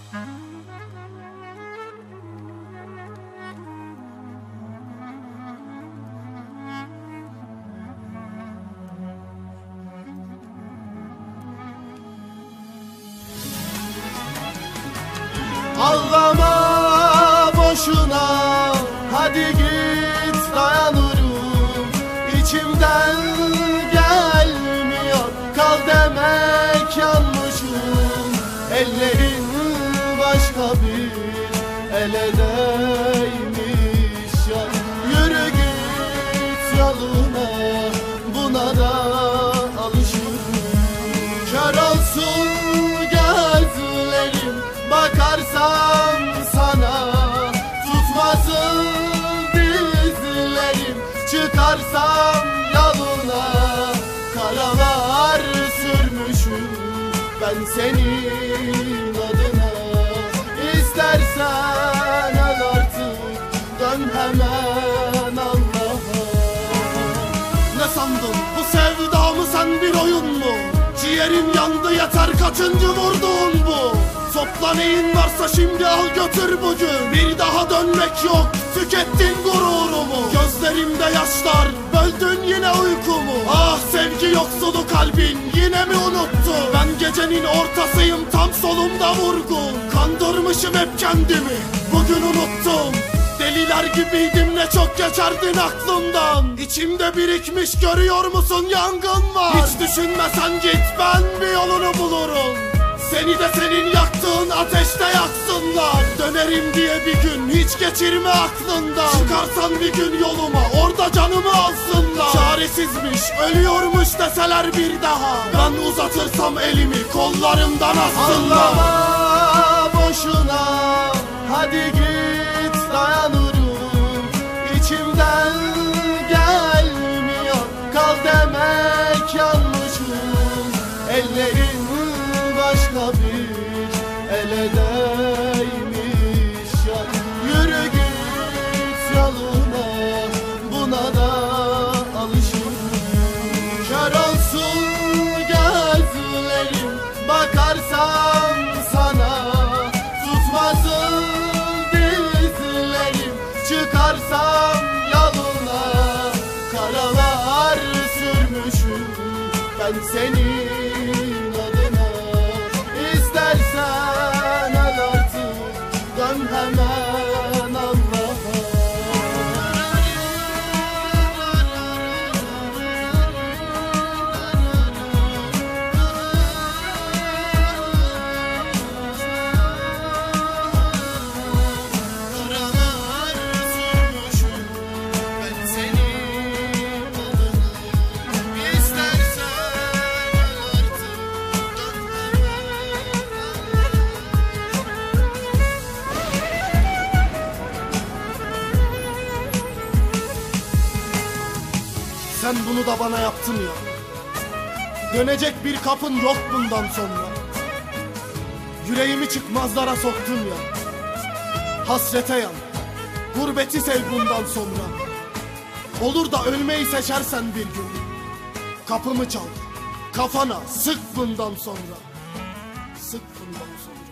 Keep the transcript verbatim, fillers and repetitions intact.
Ağlama boşuna, hadi git, dayanırım. İçimden gelmiyor, kal demek yanlışım. Ellerin başka bir ele değmiş ya. Yürü git yoluna, buna da alışırım. Kör olsun gözlerim, bakarsam sana, tutmasın dizlerim. Çıkarsam yoluna, karalar sürmüşüm ben senin adına. İstersen al artık, dön hemen Allah'a. Ne sandın bu sevda mı, sen bir oyun mu? Ciğerim yandı yeter, kaçıncı vurduğun bu? Topla neyin varsa şimdi al götür bugün. Bir daha dönmek yok, tükettin gururumu. Gözlerimde yaşlar, böldün yine uykumu. Ah sevgi yoksulu kalbin yine mi unuttu? Ben gecenin ortasıyım, tam solumda vurgun. Kandırmışım hep kendimi, bugün unuttum. Deliler gibiydim, ne çok geçerdin aklımdan. İçimde birikmiş, görüyor musun, yangın var. Hiç düşünmesen git, ben bir yolunu bulurum. Seni de senin yaktığın ateşte yaksınlar. Dönerim diye bir gün hiç geçirme aklından. Çıkarsan bir gün yoluma, orada canımı alsınlar. Çaresizmiş, ölüyormuş deseler bir daha, ben uzatırsam elimi kollarımdan assınlar. Ağlama boşuna, hadi git, dayanırım. İçimden gelmiyor, kal demek yanlışım. Ellerin başka bir ele değmiş ya. Yürü git yoluna, buna da alışırım. Kör olsun gözlerim, bakarsam sana, tutmasın dizlerim. Çıkarsam yoluna, karalar sürmüşüm ben senin adına. İstersen al artık, dön hemen Allah'a. Karalar sürmüşüm ben senin adına. İstersen al artık, dön Sen bunu da bana yaptın ya. Dönecek bir kapın yok bundan sonra. Yüreğimi çıkmazlara soktun ya. Hasrete yan, gurbeti sev bundan sonra. Olur da ölmeyi seçersen bir gün, kapımı çal, kafana sık bundan sonra. Sık bundan sonra.